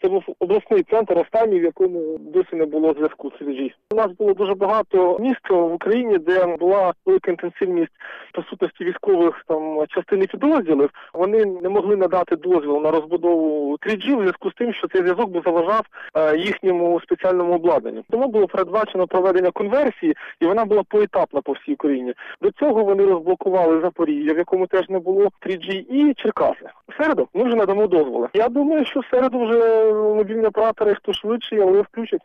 це був обласний центр, останній, в якому досі не було зв'язку з 3G. У нас було дуже багато міст в Україні, де була велика інтенсивність присутності військових частини підрозділів. Вони не могли надати дозвіл на розбудову 3G в зв'язку з тим, що цей зв'язок би заважав їхньому спеціальному обладнанню. Тому було передбачено проведення конверсії, і вона була поетапна по всій Україні. До цього вони розблокували Запоріжжя, в якому теж не було 3G, і Черкаси. В середу ми вже надамо дозволи. Я думаю, що в середу вже мобільні оператори, хто швидше, але включать.